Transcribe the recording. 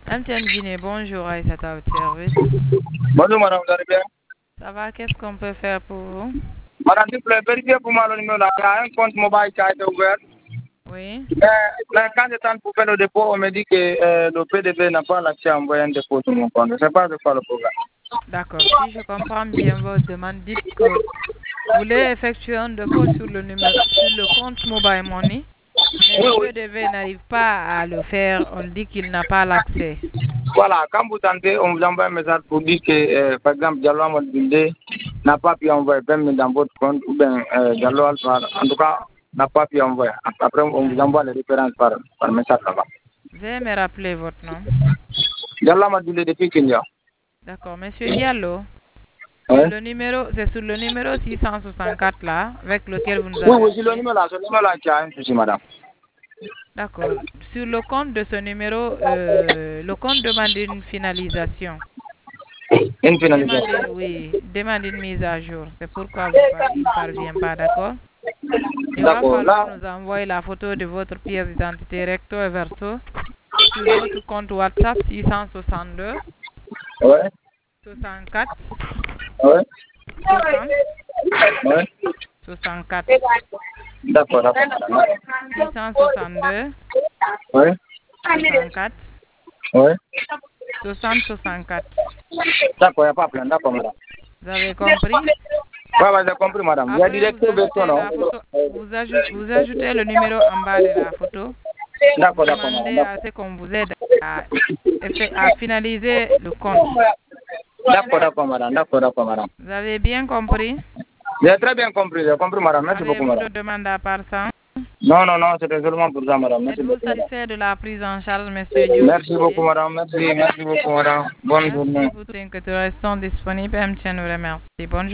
MTN Guinée, bonjour Aïssata au service. Bonjour madame, vous allez bien? Ça va, qu'est-ce qu'on peut faire pour vous? Madame, s'il vous plaît, vérifiez pour moi le numéro là. Il y a un compte mobile qui a été ouvert. Oui, Quand je tente pour faire le dépôt, on me dit que le PDV n'a pas l'accès à envoyer un dépôt sur mon compte. Je ne sais pas de quoi le problème. d'accord. Si je comprends bien votre demande, dites que vous voulez effectuer un dépôt sur le compte Mobile Money, mais Oui, le oui. PDV n'arrive pas à le faire. On dit qu'il n'a pas l'accès. Voilà, quand vous tentez, on vous envoie un message pour dire que, par exemple, Diallo Amadou Bindé n'a pas pu envoyer 20 000 dans votre compte, ou bien Diallo Alpha, en tout cas, n'a pas pu envoyer. Après, on vous D'accord. envoie les références par message là-bas. Veuillez me rappeler votre nom. Diallo Amadou Bindé depuis Kenya. D'accord. Monsieur Diallo, Ouais. c'est sur le numéro 664 là, avec lequel vous nous Oui, avez oui, c'est le appelé. numéro là, qui a un souci, madame. D'accord. Sur le compte de ce numéro, le compte demande une finalisation. Une finalisation. Demande une mise à jour. C'est pourquoi il ne parvient pas, d'accord? Il va D'accord. falloir Là, nous envoyer la photo de votre pièce d'identité recto et verso sur notre compte WhatsApp 662 ouais, 64 ouais, 60 ouais. 64 D'accord, d'accord. 662 Ouais, 64 ouais. 60 64. D'accord, il n'y a pas de problème. D'accord, madame. Vous avez compris? Ouais, ouais, j'ai compris, madame. Il y a Après, direct vous version, ajoutez non? la photo, vous ajoutez le numéro en bas de la photo. Vous D'accord, d'accord, madame. demandez à ce qu'on vous aide à, à finaliser le compte. D'accord, d'accord, madame. D'accord, d'accord, madame. Vous avez bien compris? J'ai très bien compris, madame. Merci beaucoup, Avez-vous madame. de demande à part ça? Non, non, non, c'était seulement pour ça, madame. Merci Êtes-vous beaucoup, madame. satisfait de la prise en charge, monsieur Diop? Merci beaucoup, madame. Merci beaucoup, madame. Bonne Merci journée. pour tout que tu restes disponible. MTN vous remercie. Bonne